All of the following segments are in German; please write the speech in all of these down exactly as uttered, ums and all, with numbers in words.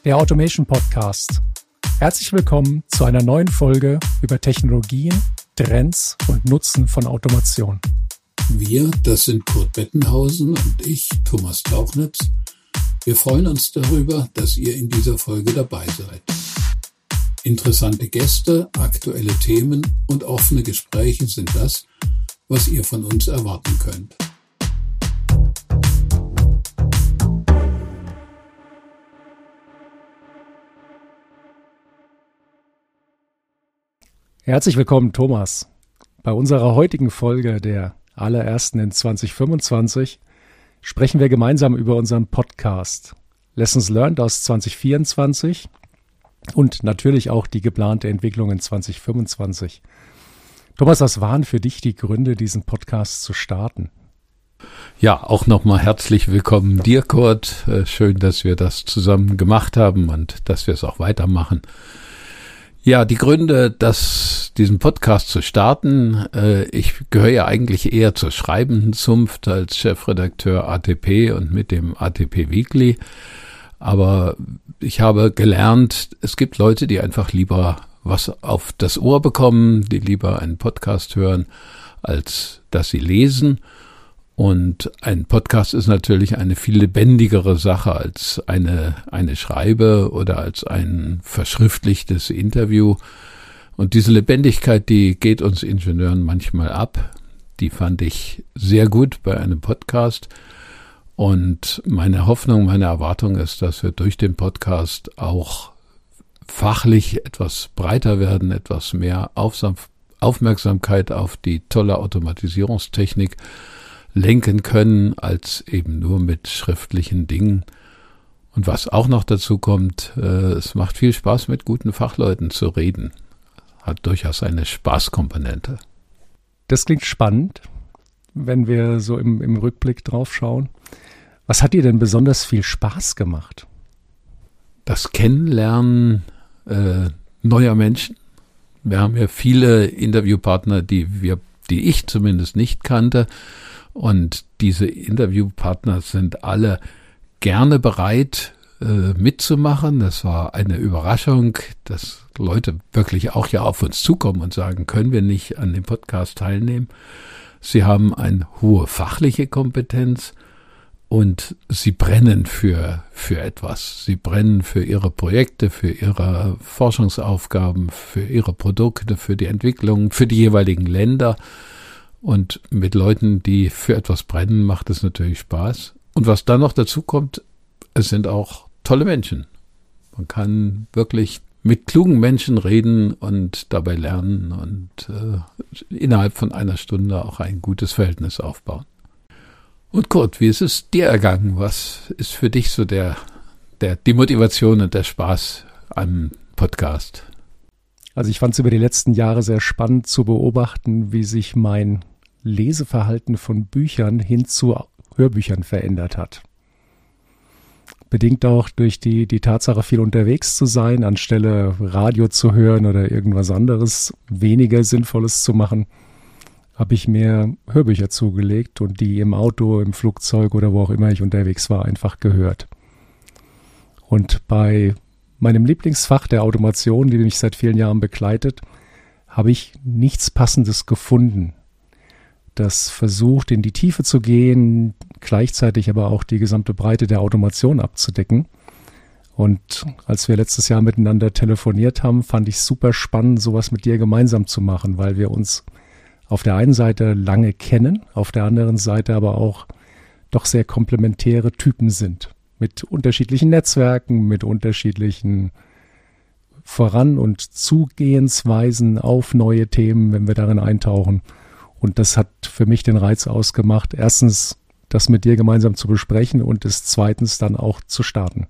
der Automation Podcast. Herzlich willkommen zu einer neuen Folge über Technologien, Trends und Nutzen von Automation. Wir, das sind Kurt Bettenhausen und ich, Thomas Tauchnitz. Wir freuen uns darüber, dass ihr in dieser Folge dabei seid. Interessante Gäste, aktuelle Themen und offene Gespräche sind das, was ihr von uns erwarten könnt. Herzlich willkommen, Thomas. Bei unserer heutigen Folge, der allerersten in zwanzig fünfundzwanzig, sprechen wir gemeinsam über unseren Podcast Lessons Learned aus zwanzig vierundzwanzig und natürlich auch die geplante Entwicklung in zwanzig fünfundzwanzig. Thomas, was waren für dich die Gründe, diesen Podcast zu starten? Ja, auch nochmal herzlich willkommen dir, Kurt. Schön, dass wir das zusammen gemacht haben und dass wir es auch weitermachen. Ja, die Gründe, das, diesen Podcast zu starten, äh, ich gehöre ja eigentlich eher zur schreibenden Zunft als Chefredakteur A T P und mit dem A T P Weekly. Aber ich habe gelernt, es gibt Leute, die einfach lieber was auf das Ohr bekommen, die lieber einen Podcast hören, als dass sie lesen. Und ein Podcast ist natürlich eine viel lebendigere Sache als eine, eine Schreibe oder als ein verschriftlichtes Interview. Und diese Lebendigkeit, die geht uns Ingenieuren manchmal ab. Die fand ich sehr gut bei einem Podcast. Und meine Hoffnung, meine Erwartung ist, dass wir durch den Podcast auch fachlich etwas breiter werden, etwas mehr Aufmerksamkeit auf die tolle Automatisierungstechnik lenken können, als eben nur mit schriftlichen Dingen. Und was auch noch dazu kommt, äh, es macht viel Spaß, mit guten Fachleuten zu reden. Hat durchaus eine Spaßkomponente. Das klingt spannend, wenn wir so im, im Rückblick drauf schauen. Was hat dir denn besonders viel Spaß gemacht? Das Kennenlernen äh, neuer Menschen. Wir haben ja viele Interviewpartner, die wir, die ich zumindest nicht kannte. Und diese Interviewpartner sind alle gerne bereit, äh, mitzumachen. Das war eine Überraschung, dass Leute wirklich auch ja auf uns zukommen und sagen, können wir nicht an dem Podcast teilnehmen. Sie haben eine hohe fachliche Kompetenz und sie brennen für, für etwas. Sie brennen für ihre Projekte, für ihre Forschungsaufgaben, für ihre Produkte, für die Entwicklung, für die jeweiligen Länder. Und mit Leuten, die für etwas brennen, macht es natürlich Spaß. Und was dann noch dazu kommt, es sind auch tolle Menschen. Man kann wirklich mit klugen Menschen reden und dabei lernen und äh, innerhalb von einer Stunde auch ein gutes Verhältnis aufbauen. Und Kurt, wie ist es dir ergangen? Was ist für dich so der, der, die Motivation und der Spaß am Podcast? Also ich fand es über die letzten Jahre sehr spannend zu beobachten, wie sich mein Leseverhalten von Büchern hin zu Hörbüchern verändert hat. Bedingt auch durch die, die Tatsache, viel unterwegs zu sein, anstelle Radio zu hören oder irgendwas anderes, weniger Sinnvolles zu machen, habe ich mir Hörbücher zugelegt und die im Auto, im Flugzeug oder wo auch immer ich unterwegs war, einfach gehört. Und bei meinem Lieblingsfach der Automation, die mich seit vielen Jahren begleitet, habe ich nichts Passendes gefunden, das versucht, in die Tiefe zu gehen, gleichzeitig aber auch die gesamte Breite der Automation abzudecken. Und als wir letztes Jahr miteinander telefoniert haben, fand ich es super spannend, sowas mit dir gemeinsam zu machen, weil wir uns auf der einen Seite lange kennen, auf der anderen Seite aber auch doch sehr komplementäre Typen sind. Mit unterschiedlichen Netzwerken, mit unterschiedlichen Voran- und Zugehensweisen auf neue Themen, wenn wir darin eintauchen. Und das hat für mich den Reiz ausgemacht, erstens das mit dir gemeinsam zu besprechen und es zweitens dann auch zu starten.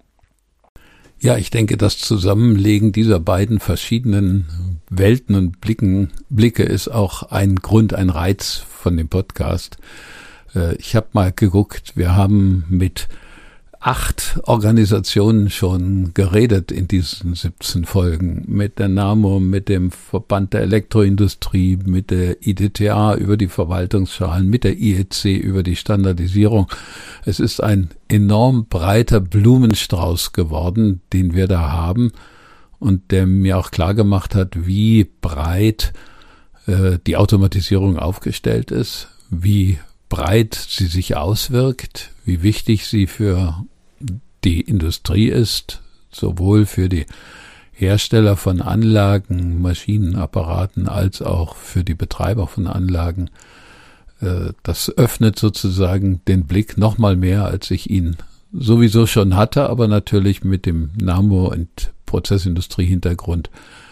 Ja, ich denke, das Zusammenlegen dieser beiden verschiedenen Welten und Blicken, Blicke ist auch ein Grund, ein Reiz von dem Podcast. Ich habe mal geguckt, wir haben mit acht Organisationen schon geredet in diesen siebzehn Folgen. Mit der NAMO, mit dem Verband der Elektroindustrie, mit der I D T A über die Verwaltungsschalen, mit der I E C über die Standardisierung. Es ist ein enorm breiter Blumenstrauß geworden, den wir da haben und der mir auch klar gemacht hat, wie breit äh, die Automatisierung aufgestellt ist, wie breit sie sich auswirkt, wie wichtig sie für die Industrie ist, sowohl für die Hersteller von Anlagen, Maschinen, Apparaten, als auch für die Betreiber von Anlagen. Das öffnet sozusagen den Blick noch mal mehr, als ich ihn sowieso schon hatte, aber natürlich mit dem NAMO- und Prozessindustrie-Hintergrund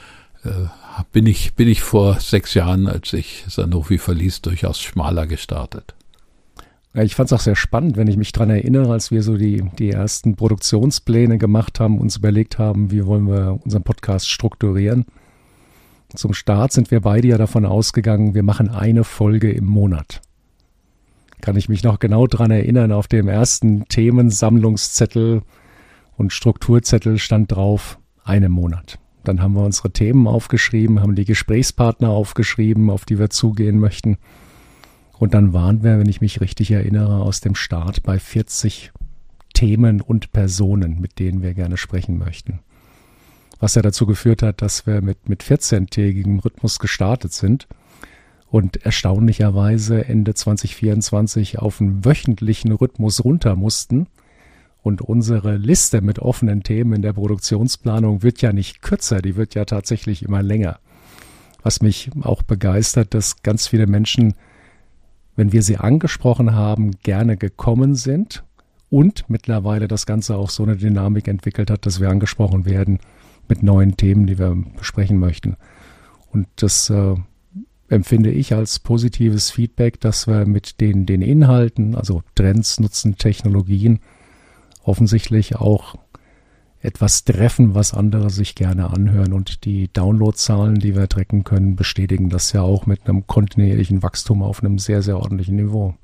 bin ich, bin ich vor sechs Jahren, als ich Sanofi verließ, durchaus schmaler gestartet. Ich fand es auch sehr spannend, wenn ich mich daran erinnere, als wir so die, die ersten Produktionspläne gemacht haben, uns überlegt haben, wie wollen wir unseren Podcast strukturieren. Zum Start sind wir beide ja davon ausgegangen, wir machen eine Folge im Monat. Kann ich mich noch genau daran erinnern, auf dem ersten Themensammlungszettel und Strukturzettel stand drauf, einen Monat. Dann haben wir unsere Themen aufgeschrieben, haben die Gesprächspartner aufgeschrieben, auf die wir zugehen möchten. Und dann waren wir, wenn ich mich richtig erinnere, aus dem Start bei vierzig Themen und Personen, mit denen wir gerne sprechen möchten. Was ja dazu geführt hat, dass wir mit, mit vierzehntägigem Rhythmus gestartet sind und erstaunlicherweise Ende zwanzig vierundzwanzig auf einen wöchentlichen Rhythmus runter mussten. Und unsere Liste mit offenen Themen in der Produktionsplanung wird ja nicht kürzer, die wird ja tatsächlich immer länger. Was mich auch begeistert, dass ganz viele Menschen, wenn wir sie angesprochen haben, gerne gekommen sind und mittlerweile das Ganze auch so eine Dynamik entwickelt hat, dass wir angesprochen werden mit neuen Themen, die wir besprechen möchten. Und das äh, empfinde ich als positives Feedback, dass wir mit den, den Inhalten, also Trends, Nutzen, Technologien, offensichtlich auch etwas treffen, was andere sich gerne anhören. Und die Downloadzahlen, die wir tracken können, bestätigen das ja auch mit einem kontinuierlichen Wachstum auf einem sehr, sehr ordentlichen Niveau.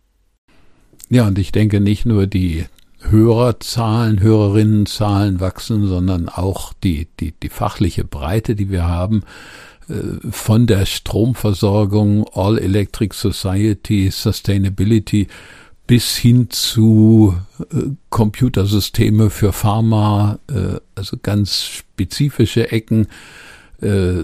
Ja, und ich denke, nicht nur die Hörerzahlen, Hörerinnenzahlen wachsen, sondern auch die, die, die fachliche Breite, die wir haben, von der Stromversorgung, All Electric Society, Sustainability, bis hin zu äh, Computersysteme für Pharma, äh, also ganz spezifische Ecken, äh,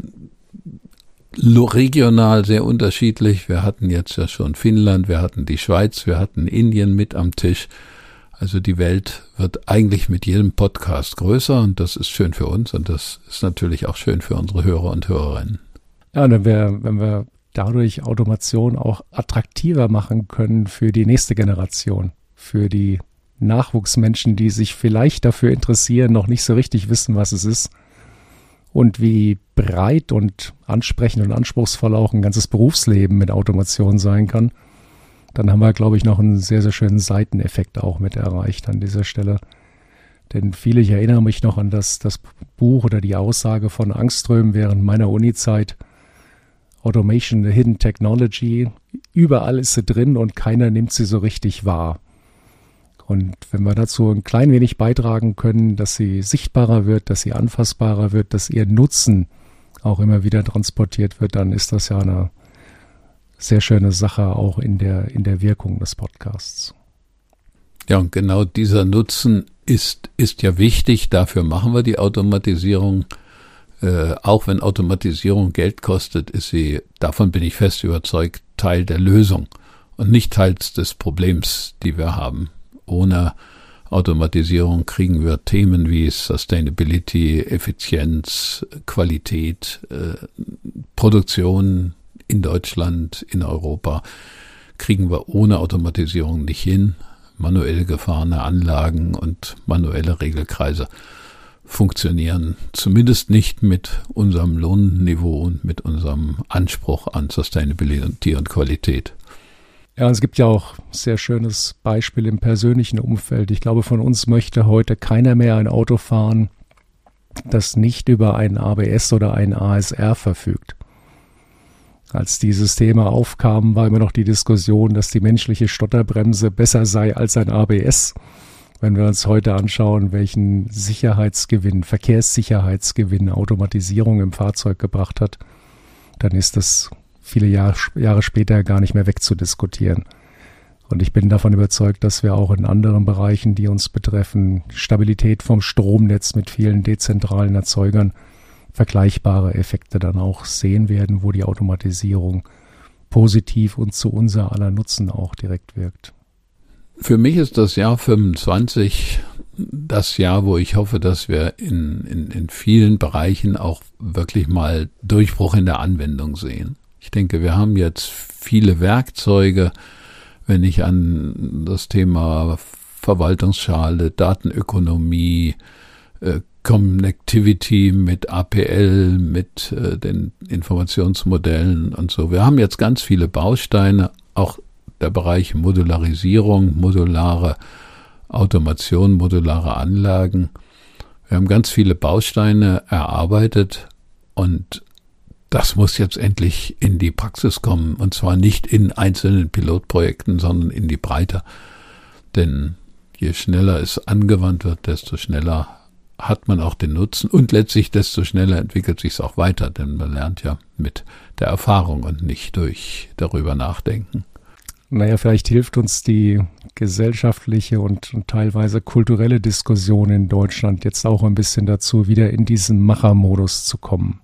regional sehr unterschiedlich. Wir hatten jetzt ja schon Finnland, wir hatten die Schweiz, wir hatten Indien mit am Tisch. Also die Welt wird eigentlich mit jedem Podcast größer und das ist schön für uns und das ist natürlich auch schön für unsere Hörer und Hörerinnen. Ja, wenn wir, wenn wir dadurch Automation auch attraktiver machen können für die nächste Generation, für die Nachwuchsmenschen, die sich vielleicht dafür interessieren, noch nicht so richtig wissen, was es ist und wie breit und ansprechend und anspruchsvoll auch ein ganzes Berufsleben mit Automation sein kann, dann haben wir, glaube ich, noch einen sehr, sehr schönen Seiteneffekt auch mit erreicht an dieser Stelle. Denn viele, ich erinnere mich noch an das, das Buch oder die Aussage von Angström während meiner Uni-Zeit, Automation, the Hidden Technology, überall ist sie drin und keiner nimmt sie so richtig wahr. Und wenn wir dazu ein klein wenig beitragen können, dass sie sichtbarer wird, dass sie anfassbarer wird, dass ihr Nutzen auch immer wieder transportiert wird, dann ist das ja eine sehr schöne Sache auch in der, in der Wirkung des Podcasts. Ja, und genau dieser Nutzen ist, ist ja wichtig. Dafür machen wir die Automatisierung. Äh, auch wenn Automatisierung Geld kostet, ist sie, davon bin ich fest überzeugt, Teil der Lösung und nicht Teil des Problems, die wir haben. Ohne Automatisierung kriegen wir Themen wie Sustainability, Effizienz, Qualität, äh, Produktion in Deutschland, in Europa, kriegen wir ohne Automatisierung nicht hin. Manuell gefahrene Anlagen und manuelle Regelkreise funktionieren zumindest nicht mit unserem Lohnniveau und mit unserem Anspruch an Sustainability und Qualität. Ja, und es gibt ja auch ein sehr schönes Beispiel im persönlichen Umfeld. Ich glaube, von uns möchte heute keiner mehr ein Auto fahren, das nicht über ein A B S oder ein A S R verfügt. Als dieses Thema aufkam, war immer noch die Diskussion, dass die menschliche Stotterbremse besser sei als ein A B S, wenn wir uns heute anschauen, welchen Sicherheitsgewinn, Verkehrssicherheitsgewinn Automatisierung im Fahrzeug gebracht hat, dann ist das viele Jahr, Jahre später gar nicht mehr wegzudiskutieren. Und ich bin davon überzeugt, dass wir auch in anderen Bereichen, die uns betreffen, Stabilität vom Stromnetz mit vielen dezentralen Erzeugern, vergleichbare Effekte dann auch sehen werden, wo die Automatisierung positiv und zu unser aller Nutzen auch direkt wirkt. Für mich ist das Jahr fünfundzwanzig das Jahr, wo ich hoffe, dass wir in, in, in vielen Bereichen auch wirklich mal Durchbruch in der Anwendung sehen. Ich denke, wir haben jetzt viele Werkzeuge, wenn ich an das Thema Verwaltungsschale, Datenökonomie, äh, Connectivity mit A P L, mit äh, den Informationsmodellen und so. Wir haben jetzt ganz viele Bausteine, auch der Bereich Modularisierung, modulare Automation, modulare Anlagen. Wir haben ganz viele Bausteine erarbeitet und das muss jetzt endlich in die Praxis kommen, und zwar nicht in einzelnen Pilotprojekten, sondern in die Breite. Denn je schneller es angewandt wird, desto schneller hat man auch den Nutzen und letztlich desto schneller entwickelt sich es auch weiter, denn man lernt ja mit der Erfahrung und nicht durch darüber nachdenken. Naja, vielleicht hilft uns die gesellschaftliche und, und teilweise kulturelle Diskussion in Deutschland jetzt auch ein bisschen dazu, wieder in diesen Machermodus zu kommen.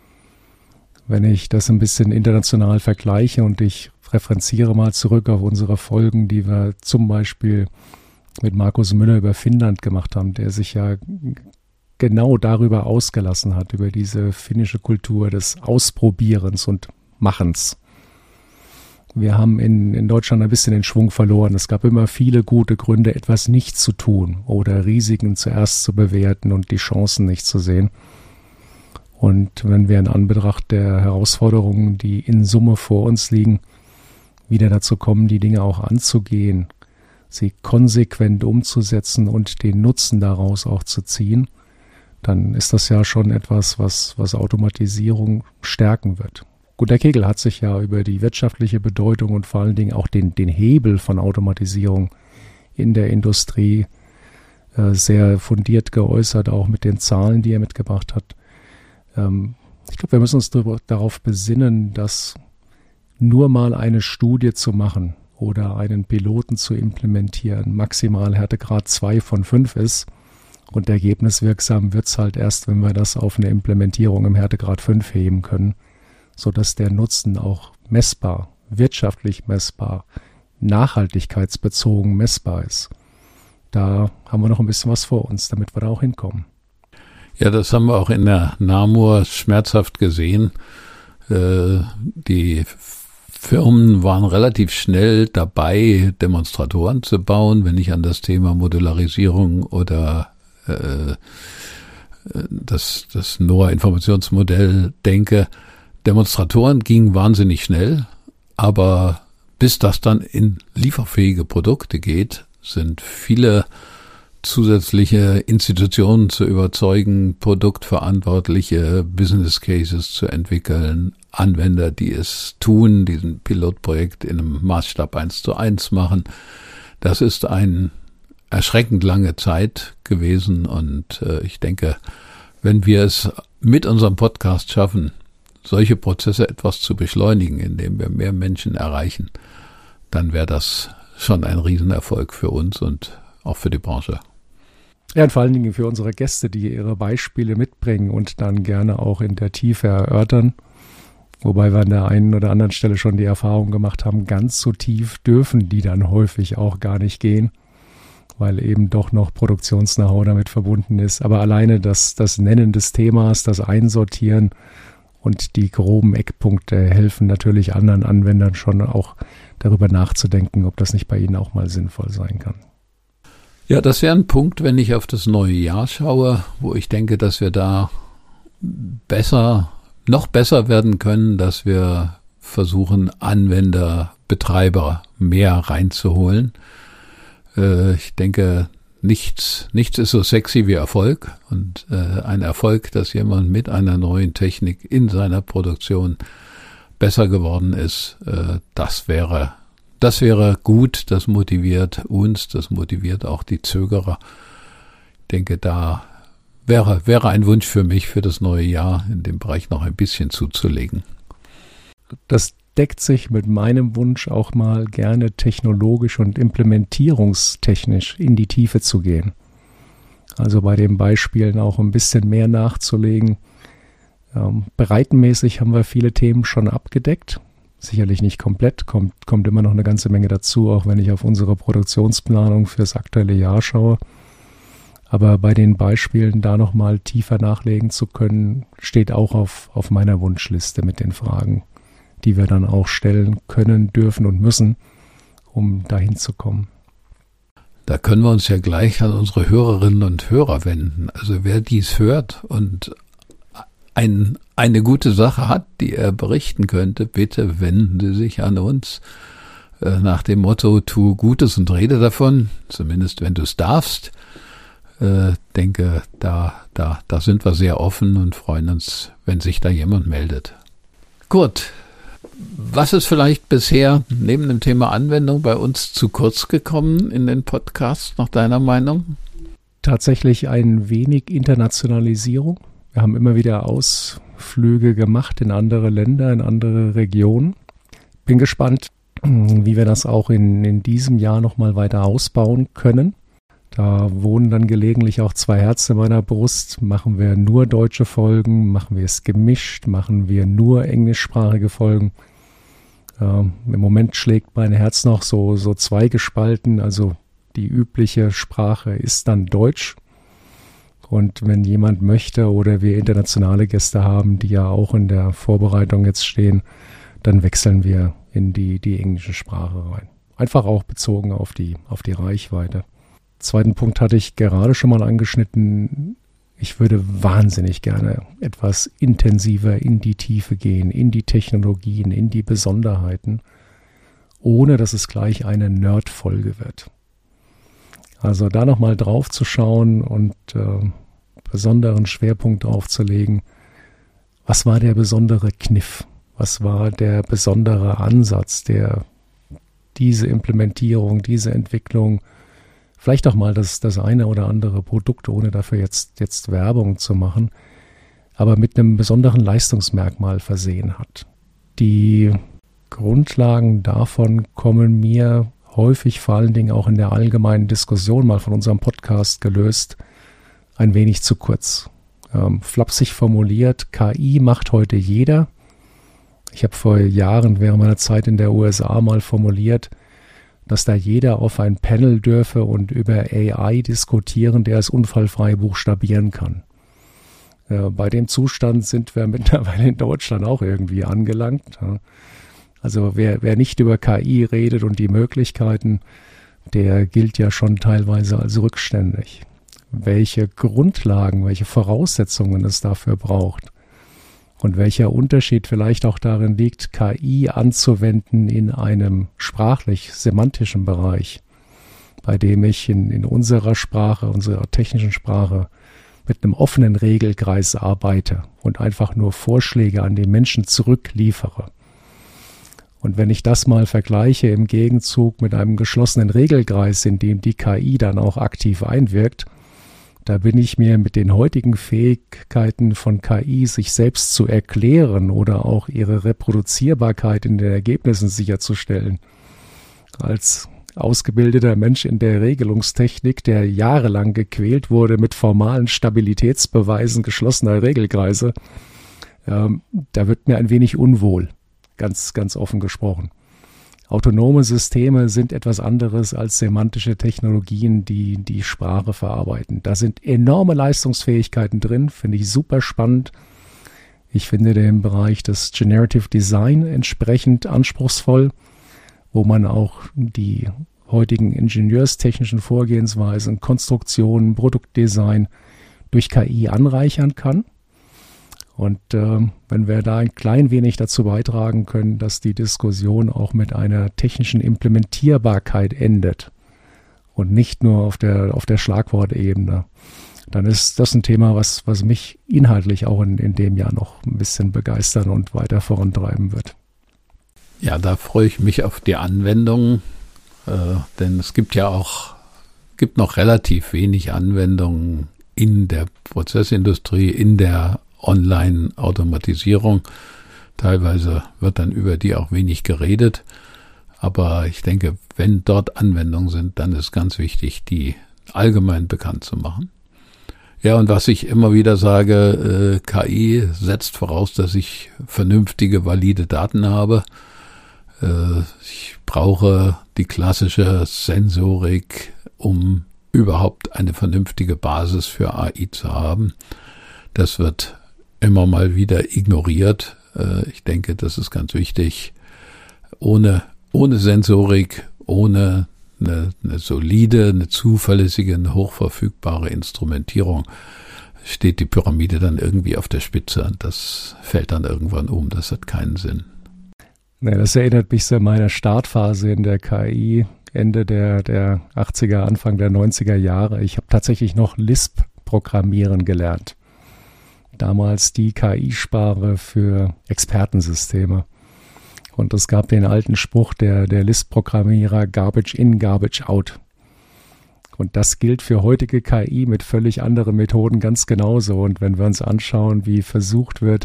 Wenn ich das ein bisschen international vergleiche und ich referenziere mal zurück auf unsere Folgen, die wir zum Beispiel mit Markus Müller über Finnland gemacht haben, der sich ja genau darüber ausgelassen hat, über diese finnische Kultur des Ausprobierens und Machens. Wir haben in, in Deutschland ein bisschen den Schwung verloren. Es gab immer viele gute Gründe, etwas nicht zu tun oder Risiken zuerst zu bewerten und die Chancen nicht zu sehen. Und wenn wir in Anbetracht der Herausforderungen, die in Summe vor uns liegen, wieder dazu kommen, die Dinge auch anzugehen, sie konsequent umzusetzen und den Nutzen daraus auch zu ziehen, dann ist das ja schon etwas, was, was Automatisierung stärken wird. Gut, der Kegel hat sich ja über die wirtschaftliche Bedeutung und vor allen Dingen auch den, den Hebel von Automatisierung in der Industrie äh, sehr fundiert geäußert, auch mit den Zahlen, die er mitgebracht hat. Ähm, ich glaube, wir müssen uns darüber, darauf besinnen, dass nur mal eine Studie zu machen oder einen Piloten zu implementieren maximal Härtegrad zwei von fünf ist. Und ergebniswirksam wird es halt erst, wenn wir das auf eine Implementierung im Härtegrad fünf heben können, sodass der Nutzen auch messbar, wirtschaftlich messbar, nachhaltigkeitsbezogen messbar ist. Da haben wir noch ein bisschen was vor uns, damit wir da auch hinkommen. Ja, das haben wir auch in der Namur schmerzhaft gesehen. Äh, die Firmen waren relativ schnell dabei, Demonstratoren zu bauen, wenn ich an das Thema Modularisierung oder äh, das, das N O A-Informationsmodell denke. Demonstratoren gingen wahnsinnig schnell, aber bis das dann in lieferfähige Produkte geht, sind viele zusätzliche Institutionen zu überzeugen, Produktverantwortliche, Business Cases zu entwickeln, Anwender, die es tun, diesen Pilotprojekt in einem Maßstab eins zu eins machen. Das ist eine erschreckend lange Zeit gewesen und äh, ich denke, wenn wir es mit unserem Podcast schaffen, solche Prozesse etwas zu beschleunigen, indem wir mehr Menschen erreichen, dann wäre das schon ein Riesenerfolg für uns und auch für die Branche. Ja, und vor allen Dingen für unsere Gäste, die ihre Beispiele mitbringen und dann gerne auch in der Tiefe erörtern. Wobei wir an der einen oder anderen Stelle schon die Erfahrung gemacht haben, ganz so tief dürfen die dann häufig auch gar nicht gehen, weil eben doch noch Produktions-Know-how damit verbunden ist. Aber alleine das, das Nennen des Themas, das Einsortieren und die groben Eckpunkte helfen natürlich anderen Anwendern schon auch darüber nachzudenken, ob das nicht bei ihnen auch mal sinnvoll sein kann. Ja, das wäre ein Punkt, wenn ich auf das neue Jahr schaue, wo ich denke, dass wir da besser, noch besser werden können, dass wir versuchen, Anwender, Betreiber mehr reinzuholen. Äh, ich denke, nichts, nichts ist so sexy wie Erfolg. Und äh, ein Erfolg, dass jemand mit einer neuen Technik in seiner Produktion besser geworden ist, äh, das wäre das wäre gut, das motiviert uns, das motiviert auch die Zögerer. Ich denke, da wäre, wäre ein Wunsch für mich für das neue Jahr, in dem Bereich noch ein bisschen zuzulegen. Das deckt sich mit meinem Wunsch, auch mal gerne technologisch und implementierungstechnisch in die Tiefe zu gehen. Also bei den Beispielen auch ein bisschen mehr nachzulegen. Ähm, breitenmäßig haben wir viele Themen schon abgedeckt. Sicherlich nicht komplett, kommt, kommt immer noch eine ganze Menge dazu, auch wenn ich auf unsere Produktionsplanung fürs aktuelle Jahr schaue. Aber bei den Beispielen da nochmal tiefer nachlegen zu können, steht auch auf, auf meiner Wunschliste mit den Fragen, die wir dann auch stellen können, dürfen und müssen, um dahin zu kommen. Da können wir uns ja gleich an unsere Hörerinnen und Hörer wenden. Also wer dies hört und ein, eine gute Sache hat, die er berichten könnte, bitte wenden Sie sich an uns äh, nach dem Motto, tu Gutes und rede davon, zumindest wenn du es darfst. Äh, denke, da, da, da sind wir sehr offen und freuen uns, wenn sich da jemand meldet. Gut. Was ist vielleicht bisher neben dem Thema Anwendung bei uns zu kurz gekommen in den Podcasts, nach deiner Meinung? Tatsächlich ein wenig Internationalisierung. Wir haben immer wieder Ausflüge gemacht in andere Länder, in andere Regionen. Bin gespannt, wie wir das auch in, in diesem Jahr nochmal weiter ausbauen können. Da wohnen dann gelegentlich auch zwei Herzen in meiner Brust. Machen wir nur deutsche Folgen? Machen wir es gemischt? Machen wir nur englischsprachige Folgen? Ähm, im Moment schlägt mein Herz noch so, so zweigespalten. Also die übliche Sprache ist dann Deutsch. Und wenn jemand möchte oder wir internationale Gäste haben, die ja auch in der Vorbereitung jetzt stehen, dann wechseln wir in die, die englische Sprache rein. Einfach auch bezogen auf die, auf die Reichweite. Zweiten Punkt hatte ich gerade schon mal angeschnitten. Ich würde wahnsinnig gerne etwas intensiver in die Tiefe gehen, in die Technologien, in die Besonderheiten, ohne dass es gleich eine Nerd-Folge wird. Also da nochmal drauf zu schauen und äh, besonderen Schwerpunkt draufzulegen. Was war der besondere Kniff? Was war der besondere Ansatz, der diese Implementierung, diese Entwicklung, vielleicht auch mal das, das eine oder andere Produkt, ohne dafür jetzt, jetzt Werbung zu machen, aber mit einem besonderen Leistungsmerkmal versehen hat. Die Grundlagen davon kommen mir häufig, vor allen Dingen auch in der allgemeinen Diskussion mal von unserem Podcast gelöst, ein wenig zu kurz. Ähm, flapsig formuliert, K I macht heute jeder. Ich habe vor Jahren während meiner Zeit in der U S A mal formuliert, dass da jeder auf ein Panel dürfe und über A I diskutieren, der es unfallfrei buchstabieren kann. Äh, bei dem Zustand sind wir mittlerweile in Deutschland auch irgendwie angelangt. Ja. Also wer, wer nicht über K I redet und die Möglichkeiten, der gilt ja schon teilweise als rückständig. Welche Grundlagen, welche Voraussetzungen es dafür braucht und welcher Unterschied vielleicht auch darin liegt, K I anzuwenden in einem sprachlich-semantischen Bereich, bei dem ich in, in unserer Sprache, unserer technischen Sprache, mit einem offenen Regelkreis arbeite und einfach nur Vorschläge an den Menschen zurückliefere. Und wenn ich das mal vergleiche im Gegenzug mit einem geschlossenen Regelkreis, in dem die K I dann auch aktiv einwirkt, da bin ich mir mit den heutigen Fähigkeiten von K I, sich selbst zu erklären oder auch ihre Reproduzierbarkeit in den Ergebnissen sicherzustellen, als ausgebildeter Mensch in der Regelungstechnik, der jahrelang gequält wurde mit formalen Stabilitätsbeweisen geschlossener Regelkreise, ähm, da wird mir ein wenig unwohl. Ganz, ganz offen gesprochen. Autonome Systeme sind etwas anderes als semantische Technologien, die die Sprache verarbeiten. Da sind enorme Leistungsfähigkeiten drin, finde ich super spannend. Ich finde den Bereich des Generative Design entsprechend anspruchsvoll, wo man auch die heutigen ingenieurstechnischen Vorgehensweisen, Konstruktionen, Produktdesign durch K I anreichern kann. Und äh, wenn wir da ein klein wenig dazu beitragen können, dass die Diskussion auch mit einer technischen Implementierbarkeit endet und nicht nur auf der, auf der Schlagwortebene, dann ist das ein Thema, was, was mich inhaltlich auch in, in dem Jahr noch ein bisschen begeistern und weiter vorantreiben wird. Ja, da freue ich mich auf die Anwendungen, äh, denn es gibt ja auch, gibt noch relativ wenig Anwendungen in der Prozessindustrie, in der Online-Automatisierung. Teilweise wird dann über die auch wenig geredet. Aber ich denke, wenn dort Anwendungen sind, dann ist ganz wichtig, die allgemein bekannt zu machen. Ja, und was ich immer wieder sage, äh, K I setzt voraus, dass ich vernünftige, valide Daten habe. Äh, ich brauche die klassische Sensorik, um überhaupt eine vernünftige Basis für A I zu haben. Das wird immer mal wieder ignoriert. Äh, ich denke, das ist ganz wichtig. Ohne, ohne Sensorik, ohne eine, eine solide, eine zuverlässige, eine hochverfügbare Instrumentierung steht die Pyramide dann irgendwie auf der Spitze und das fällt dann irgendwann um. Das hat keinen Sinn. Ja, das erinnert mich so an meine Startphase in der K I, Ende der, der achtziger, Anfang der neunziger Jahre. Ich habe tatsächlich noch Lisp programmieren gelernt. Damals die K I-Sprache für Expertensysteme. Und es gab den alten Spruch der, der Lisp-Programmierer, Garbage in, Garbage out. Und das gilt für heutige K I mit völlig anderen Methoden ganz genauso. Und wenn wir uns anschauen, wie versucht wird,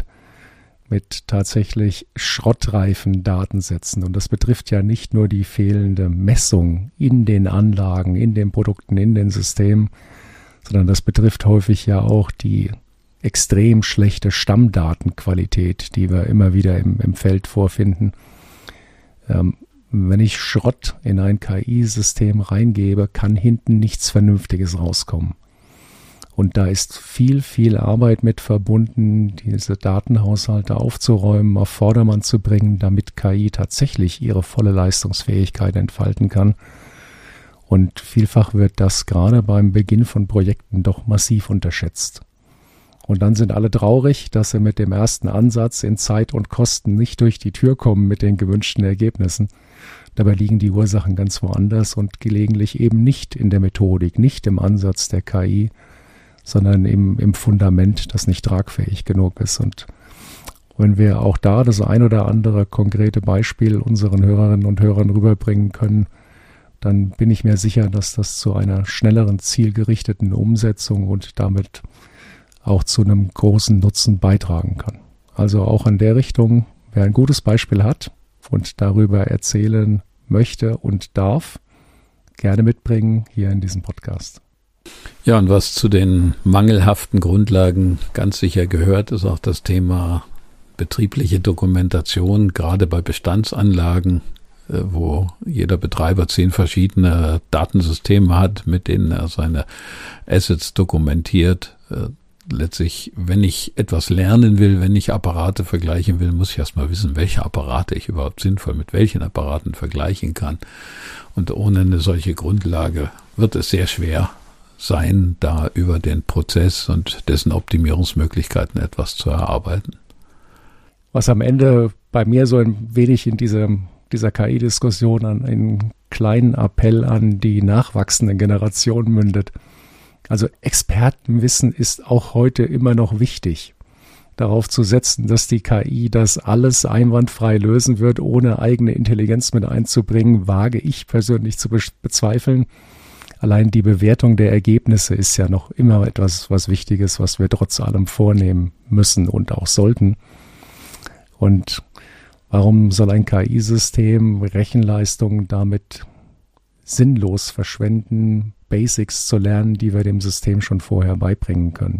mit tatsächlich schrottreifen Datensätzen, und das betrifft ja nicht nur die fehlende Messung in den Anlagen, in den Produkten, in den Systemen, sondern das betrifft häufig ja auch die extrem schlechte Stammdatenqualität, die wir immer wieder im, im Feld vorfinden. Ähm, wenn ich Schrott in ein K I-System reingebe, kann hinten nichts Vernünftiges rauskommen. Und da ist viel, viel Arbeit mit verbunden, diese Datenhaushalte aufzuräumen, auf Vordermann zu bringen, damit K I tatsächlich ihre volle Leistungsfähigkeit entfalten kann. Und vielfach wird das gerade beim Beginn von Projekten doch massiv unterschätzt. Und dann sind alle traurig, dass sie mit dem ersten Ansatz in Zeit und Kosten nicht durch die Tür kommen mit den gewünschten Ergebnissen. Dabei liegen die Ursachen ganz woanders und gelegentlich eben nicht in der Methodik, nicht im Ansatz der K I, sondern im, im Fundament, das nicht tragfähig genug ist. Und wenn wir auch da das ein oder andere konkrete Beispiel unseren Hörerinnen und Hörern rüberbringen können, dann bin ich mir sicher, dass das zu einer schnelleren, zielgerichteten Umsetzung und damit auch zu einem großen Nutzen beitragen kann. Also auch in der Richtung, wer ein gutes Beispiel hat und darüber erzählen möchte und darf, gerne mitbringen hier in diesem Podcast. Ja, und was zu den mangelhaften Grundlagen ganz sicher gehört, ist auch das Thema betriebliche Dokumentation, gerade bei Bestandsanlagen, wo jeder Betreiber zehn verschiedene Datensysteme hat, mit denen er seine Assets dokumentiert. Letztlich, wenn ich etwas lernen will, wenn ich Apparate vergleichen will, muss ich erstmal wissen, welche Apparate ich überhaupt sinnvoll mit welchen Apparaten vergleichen kann. Und ohne eine solche Grundlage wird es sehr schwer sein, da über den Prozess und dessen Optimierungsmöglichkeiten etwas zu erarbeiten. Was am Ende bei mir so ein wenig in diese, dieser K I-Diskussion an einen kleinen Appell an die nachwachsende Generation mündet. Also Expertenwissen ist auch heute immer noch wichtig. Darauf zu setzen, dass die K I das alles einwandfrei lösen wird, ohne eigene Intelligenz mit einzubringen, wage ich persönlich zu bezweifeln. Allein die Bewertung der Ergebnisse ist ja noch immer etwas, was Wichtiges, was wir trotz allem vornehmen müssen und auch sollten. Und warum soll ein K I-System Rechenleistung damit sinnlos verschwenden, Basics zu lernen, die wir dem System schon vorher beibringen können?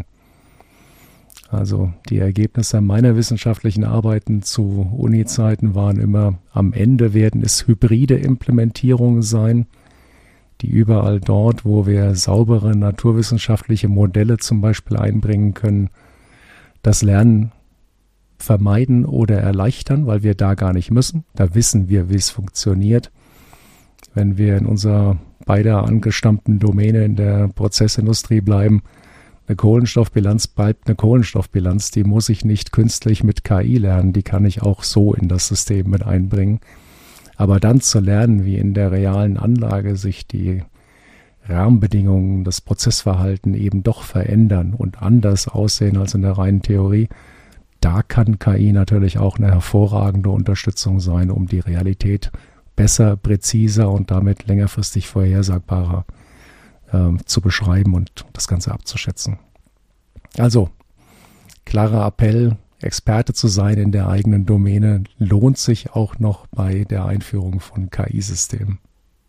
Also die Ergebnisse meiner wissenschaftlichen Arbeiten zu Uni-Zeiten waren immer, am Ende werden es hybride Implementierungen sein, die überall dort, wo wir saubere naturwissenschaftliche Modelle zum Beispiel einbringen können, das Lernen vermeiden oder erleichtern, weil wir da gar nicht müssen. Da wissen wir, wie es funktioniert. Wenn wir in unserer beider angestammten Domäne in der Prozessindustrie bleiben, eine Kohlenstoffbilanz bleibt eine Kohlenstoffbilanz, die muss ich nicht künstlich mit K I lernen, die kann ich auch so in das System mit einbringen. Aber dann zu lernen, wie in der realen Anlage sich die Rahmenbedingungen, das Prozessverhalten eben doch verändern und anders aussehen als in der reinen Theorie, da kann K I natürlich auch eine hervorragende Unterstützung sein, um die Realität besser, präziser und damit längerfristig vorhersagbarer äh, zu beschreiben und das Ganze abzuschätzen. Also, klarer Appell, Experte zu sein in der eigenen Domäne, lohnt sich auch noch bei der Einführung von K I-Systemen.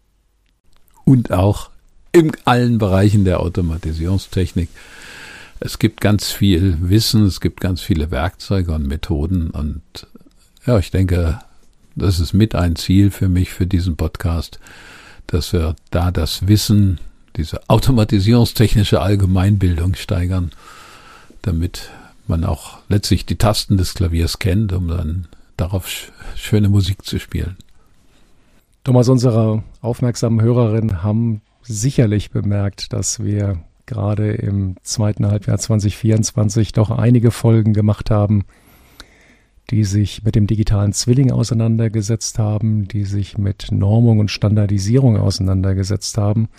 Und auch in allen Bereichen der Automatisierungstechnik. Es gibt ganz viel Wissen, es gibt ganz viele Werkzeuge und Methoden und ja, ich denke, das ist mit ein Ziel für mich, für diesen Podcast, dass wir da das Wissen, diese automatisierungstechnische Allgemeinbildung steigern, damit man auch letztlich die Tasten des Klaviers kennt, um dann darauf sch- schöne Musik zu spielen. Thomas, unsere aufmerksamen Hörerinnen haben sicherlich bemerkt, dass wir gerade im zweiten Halbjahr zwanzig vierundzwanzig doch einige Folgen gemacht haben, die sich mit dem digitalen Zwilling auseinandergesetzt haben, die sich mit Normung und Standardisierung auseinandergesetzt haben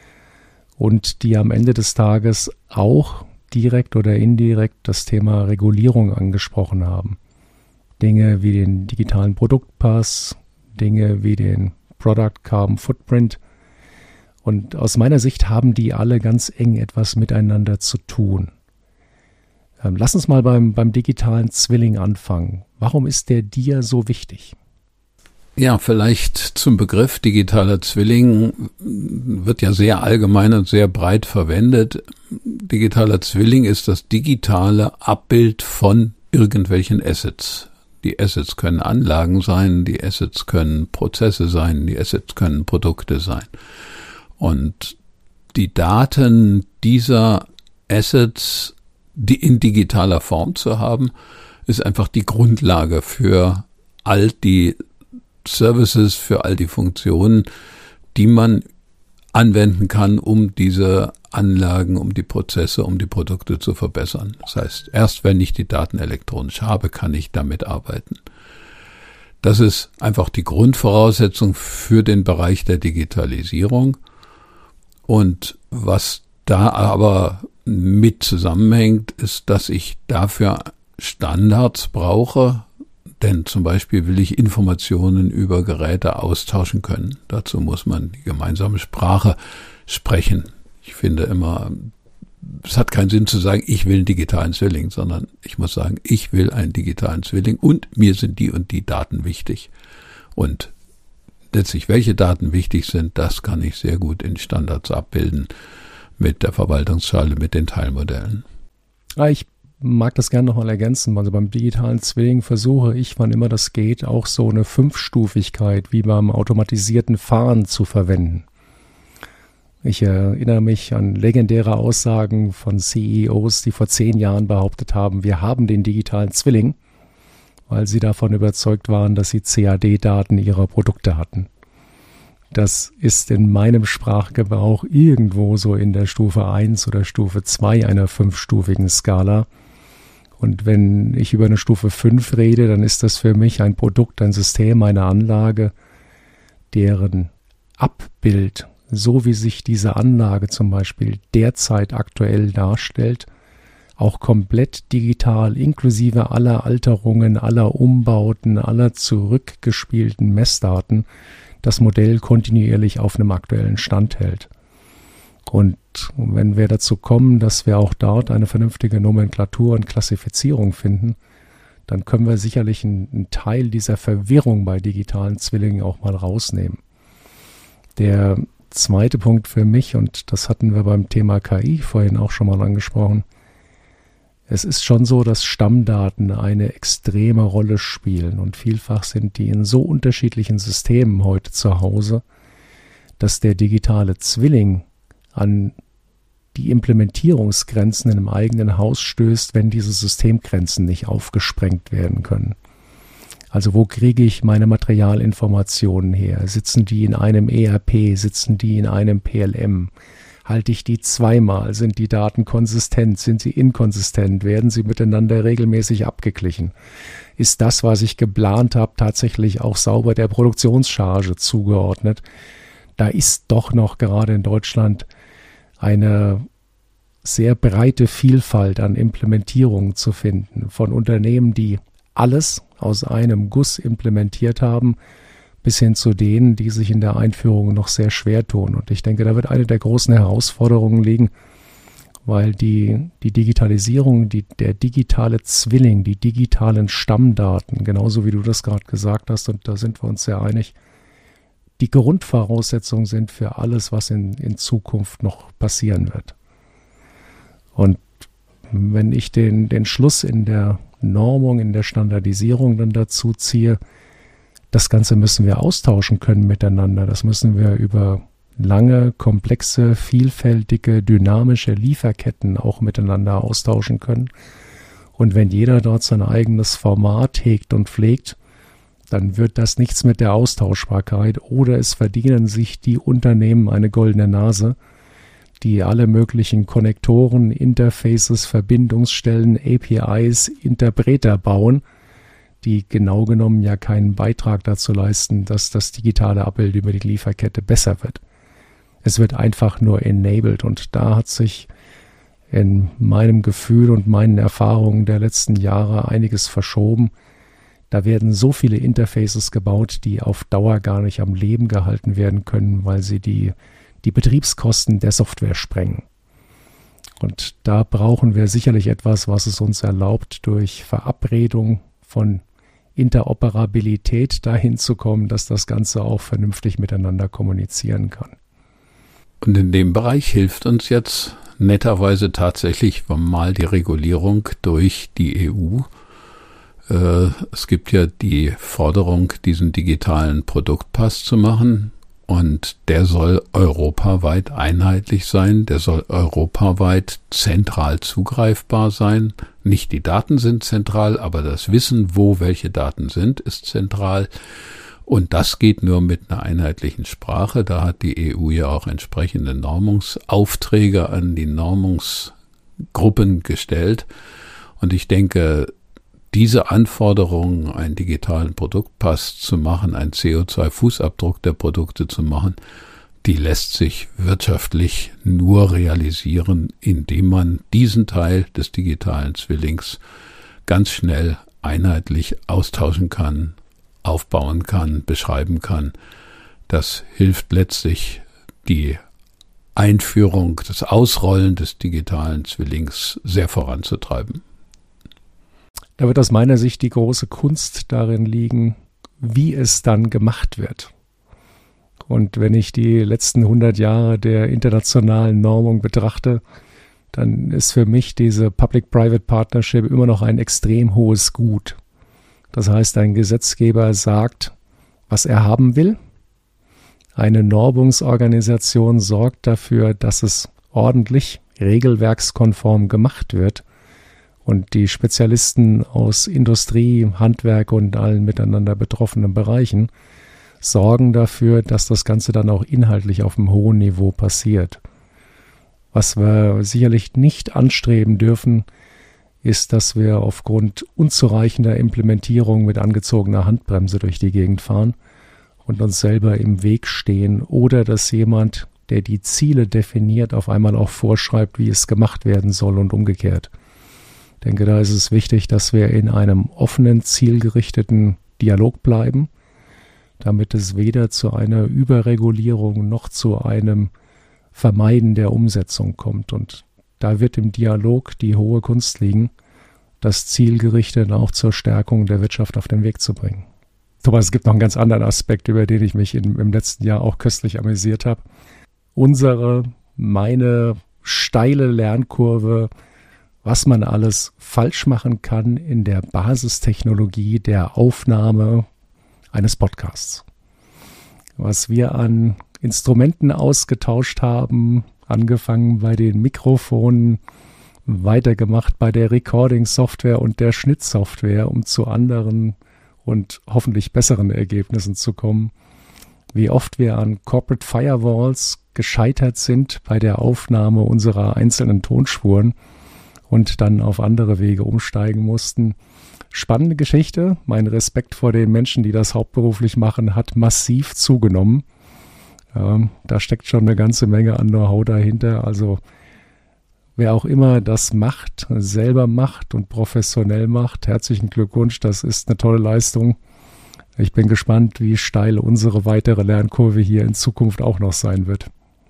und die am Ende des Tages auch direkt oder indirekt das Thema Regulierung angesprochen haben. Dinge wie den digitalen Produktpass, Dinge wie den Product Carbon Footprint. Und aus meiner Sicht haben die alle ganz eng etwas miteinander zu tun. Ähm, lass uns mal beim, beim digitalen Zwilling anfangen. Warum ist der dir so wichtig? Ja, vielleicht zum Begriff digitaler Zwilling wird ja sehr allgemein und sehr breit verwendet. Digitaler Zwilling ist das digitale Abbild von irgendwelchen Assets. Die Assets können Anlagen sein, die Assets können Prozesse sein, die Assets können Produkte sein. Und die Daten dieser Assets, die in digitaler Form zu haben, ist einfach die Grundlage für all die Services, für all die Funktionen, die man anwenden kann, um diese Anlagen, um die Prozesse, um die Produkte zu verbessern. Das heißt, erst wenn ich die Daten elektronisch habe, kann ich damit arbeiten. Das ist einfach die Grundvoraussetzung für den Bereich der Digitalisierung. Und was da aber mit zusammenhängt, ist, dass ich dafür Standards brauche, denn zum Beispiel will ich Informationen über Geräte austauschen können. Dazu muss man die gemeinsame Sprache sprechen. Ich finde immer, es hat keinen Sinn zu sagen, ich will einen digitalen Zwilling, sondern ich muss sagen, ich will einen digitalen Zwilling und mir sind die und die Daten wichtig. Und letztlich, welche Daten wichtig sind, das kann ich sehr gut in Standards abbilden mit der Verwaltungsschale, mit den Teilmodellen. Ah, ich mag das gerne nochmal ergänzen. Also beim digitalen Zwilling versuche ich, wann immer das geht, auch so eine Fünfstufigkeit wie beim automatisierten Fahren zu verwenden. Ich erinnere mich an legendäre Aussagen von C E Os, die vor zehn Jahren behauptet haben, wir haben den digitalen Zwilling, weil sie davon überzeugt waren, dass sie C A D-Daten ihrer Produkte hatten. Das ist in meinem Sprachgebrauch irgendwo so in der Stufe eins oder Stufe zwei einer fünfstufigen Skala. Und wenn ich über eine Stufe fünf rede, dann ist das für mich ein Produkt, ein System, eine Anlage, deren Abbild, so wie sich diese Anlage zum Beispiel derzeit aktuell darstellt, auch komplett digital, inklusive aller Alterungen, aller Umbauten, aller zurückgespielten Messdaten, das Modell kontinuierlich auf einem aktuellen Stand hält. Und wenn wir dazu kommen, dass wir auch dort eine vernünftige Nomenklatur und Klassifizierung finden, dann können wir sicherlich einen, einen Teil dieser Verwirrung bei digitalen Zwillingen auch mal rausnehmen. Der zweite Punkt für mich, und das hatten wir beim Thema K I vorhin auch schon mal angesprochen, es ist schon so, dass Stammdaten eine extreme Rolle spielen und vielfach sind die in so unterschiedlichen Systemen heute zu Hause, dass der digitale Zwilling an die Implementierungsgrenzen in einem eigenen Haus stößt, wenn diese Systemgrenzen nicht aufgesprengt werden können. Also wo kriege ich meine Materialinformationen her? Sitzen die in einem E R P? Sitzen die in einem P L M? Halte ich die zweimal? Sind die Daten konsistent? Sind sie inkonsistent? Werden sie miteinander regelmäßig abgeglichen? Ist das, was ich geplant habe, tatsächlich auch sauber der Produktionscharge zugeordnet? Da ist doch noch gerade in Deutschland eine sehr breite Vielfalt an Implementierungen zu finden, von Unternehmen, die alles aus einem Guss implementiert haben, bis hin zu denen, die sich in der Einführung noch sehr schwer tun. Und ich denke, da wird eine der großen Herausforderungen liegen, weil die, die Digitalisierung, die, der digitale Zwilling, die digitalen Stammdaten, genauso wie du das gerade gesagt hast, und da sind wir uns sehr einig, die Grundvoraussetzungen sind für alles, was in, in Zukunft noch passieren wird. Und wenn ich den, den Schluss in der Normung, in der Standardisierung dann dazu ziehe, das Ganze müssen wir austauschen können miteinander. Das müssen wir über lange, komplexe, vielfältige, dynamische Lieferketten auch miteinander austauschen können. Und wenn jeder dort sein eigenes Format hegt und pflegt, dann wird das nichts mit der Austauschbarkeit, oder es verdienen sich die Unternehmen eine goldene Nase, die alle möglichen Konnektoren, Interfaces, Verbindungsstellen, A P Is, Interpreter bauen, die genau genommen ja keinen Beitrag dazu leisten, dass das digitale Abbild über die Lieferkette besser wird. Es wird einfach nur enabled, und da hat sich in meinem Gefühl und meinen Erfahrungen der letzten Jahre einiges verschoben. Da werden so viele Interfaces gebaut, die auf Dauer gar nicht am Leben gehalten werden können, weil sie die, die Betriebskosten der Software sprengen. Und da brauchen wir sicherlich etwas, was es uns erlaubt, durch Verabredung von Interoperabilität dahin zu kommen, dass das Ganze auch vernünftig miteinander kommunizieren kann. Und in dem Bereich hilft uns jetzt netterweise tatsächlich mal die Regulierung durch die E U. Äh, es gibt ja die Forderung, diesen digitalen Produktpass zu machen, und der soll europaweit einheitlich sein, der soll europaweit zentral zugreifbar sein. Nicht die Daten sind zentral, aber das Wissen, wo welche Daten sind, ist zentral. Und das geht nur mit einer einheitlichen Sprache. Da hat die E U ja auch entsprechende Normungsaufträge an die Normungsgruppen gestellt. Und ich denke, diese Anforderungen, einen digitalen Produktpass zu machen, einen C O zwei Fußabdruck der Produkte zu machen, die lässt sich wirtschaftlich nur realisieren, indem man diesen Teil des digitalen Zwillings ganz schnell einheitlich austauschen kann, aufbauen kann, beschreiben kann. Das hilft letztlich, die Einführung, das Ausrollen des digitalen Zwillings sehr voranzutreiben. Da wird aus meiner Sicht die große Kunst darin liegen, wie es dann gemacht wird. Und wenn ich die letzten hundert Jahre der internationalen Normung betrachte, dann ist für mich diese Public-Private Partnership immer noch ein extrem hohes Gut. Das heißt, ein Gesetzgeber sagt, was er haben will. Eine Normungsorganisation sorgt dafür, dass es ordentlich, regelwerkskonform gemacht wird. Und die Spezialisten aus Industrie, Handwerk und allen miteinander betroffenen Bereichen sorgen dafür, dass das Ganze dann auch inhaltlich auf einem hohen Niveau passiert. Was wir sicherlich nicht anstreben dürfen, ist, dass wir aufgrund unzureichender Implementierung mit angezogener Handbremse durch die Gegend fahren und uns selber im Weg stehen, oder dass jemand, der die Ziele definiert, auf einmal auch vorschreibt, wie es gemacht werden soll und umgekehrt. Ich denke, da ist es wichtig, dass wir in einem offenen, zielgerichteten Dialog bleiben, damit es weder zu einer Überregulierung noch zu einem Vermeiden der Umsetzung kommt. Und da wird im Dialog die hohe Kunst liegen, das zielgerichtet auch zur Stärkung der Wirtschaft auf den Weg zu bringen. Thomas, es gibt noch einen ganz anderen Aspekt, über den ich mich in, im letzten Jahr auch köstlich amüsiert habe. Unsere, meine steile Lernkurve, was man alles falsch machen kann in der Basistechnologie der Aufnahme eines Podcasts. Was wir an Instrumenten ausgetauscht haben, angefangen bei den Mikrofonen, weitergemacht bei der Recording-Software und der Schnittsoftware, um zu anderen und hoffentlich besseren Ergebnissen zu kommen. Wie oft wir an Corporate Firewalls gescheitert sind bei der Aufnahme unserer einzelnen Tonspuren und dann auf andere Wege umsteigen mussten. Spannende Geschichte. Mein Respekt vor den Menschen, die das hauptberuflich machen, hat massiv zugenommen. Ähm, da steckt schon eine ganze Menge an Know-how dahinter. Also wer auch immer das macht, selber macht und professionell macht, herzlichen Glückwunsch, das ist eine tolle Leistung. Ich bin gespannt, wie steil unsere weitere Lernkurve hier in Zukunft auch noch sein wird.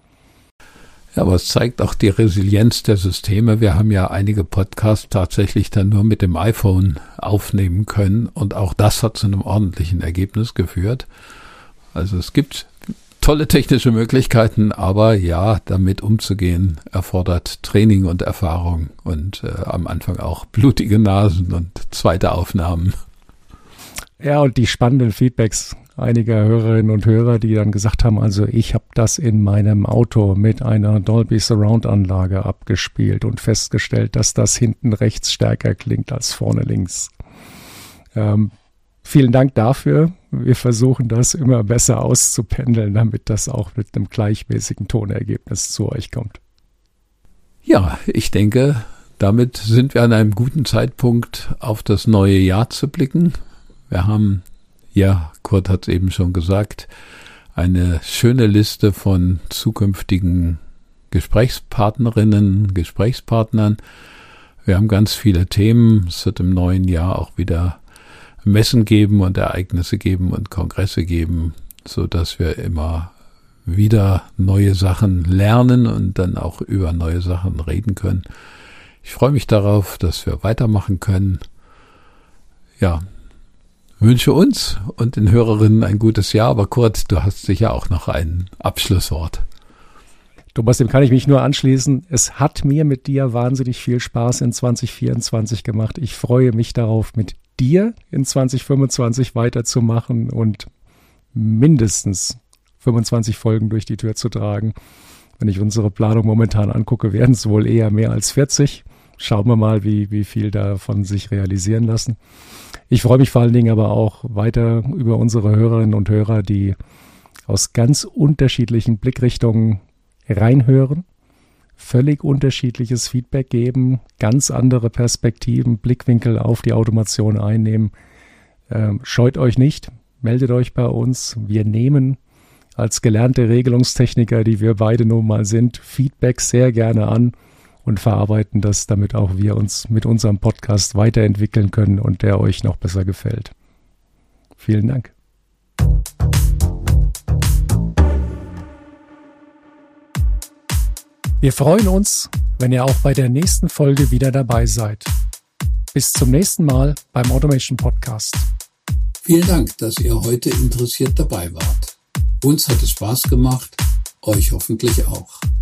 Ja, aber es zeigt auch die Resilienz der Systeme. Wir haben ja einige Podcasts tatsächlich dann nur mit dem iPhone aufnehmen können und auch das hat zu einem ordentlichen Ergebnis geführt. Also es gibt tolle technische Möglichkeiten, aber ja, damit umzugehen erfordert Training und Erfahrung und äh, am Anfang auch blutige Nasen und zweite Aufnahmen. Ja, und die spannenden Feedbacks einiger Hörerinnen und Hörer, die dann gesagt haben, also ich habe das in meinem Auto mit einer Dolby Surround Anlage abgespielt und festgestellt, dass das hinten rechts stärker klingt als vorne links. Ähm, vielen Dank dafür. Wir versuchen das immer besser auszupendeln, damit das auch mit einem gleichmäßigen Tonergebnis zu euch kommt. Ja, ich denke, damit sind wir an einem guten Zeitpunkt auf das neue Jahr zu blicken. Wir haben, ja, Kurt hat es eben schon gesagt, eine schöne Liste von zukünftigen Gesprächspartnerinnen, Gesprächspartnern. Wir haben ganz viele Themen. Es wird im neuen Jahr auch wieder Messen geben und Ereignisse geben und Kongresse geben, so dass wir immer wieder neue Sachen lernen und dann auch über neue Sachen reden können. Ich freue mich darauf, dass wir weitermachen können. Ja, wünsche uns und den Hörerinnen ein gutes Jahr. Aber Kurt, du hast sicher auch noch ein Abschlusswort. Thomas, dem kann ich mich nur anschließen. Es hat mir mit dir wahnsinnig viel Spaß in zwanzig vierundzwanzig gemacht. Ich freue mich darauf, mit dir in zwanzig fünfundzwanzig weiterzumachen und mindestens fünfundzwanzig Folgen durch die Tür zu tragen. Wenn ich unsere Planung momentan angucke, werden es wohl eher mehr als vierzig. Schauen wir mal, wie, wie viel davon sich realisieren lassen. Ich freue mich vor allen Dingen aber auch weiter über unsere Hörerinnen und Hörer, die aus ganz unterschiedlichen Blickrichtungen reinhören, völlig unterschiedliches Feedback geben, ganz andere Perspektiven, Blickwinkel auf die Automation einnehmen. Ähm, scheut euch nicht, meldet euch bei uns. Wir nehmen als gelernte Regelungstechniker, die wir beide nun mal sind, Feedback sehr gerne an und verarbeiten das, damit auch wir uns mit unserem Podcast weiterentwickeln können und der euch noch besser gefällt. Vielen Dank. Wir freuen uns, wenn ihr auch bei der nächsten Folge wieder dabei seid. Bis zum nächsten Mal beim Automation Podcast. Vielen Dank, dass ihr heute interessiert dabei wart. Uns hat es Spaß gemacht, euch hoffentlich auch.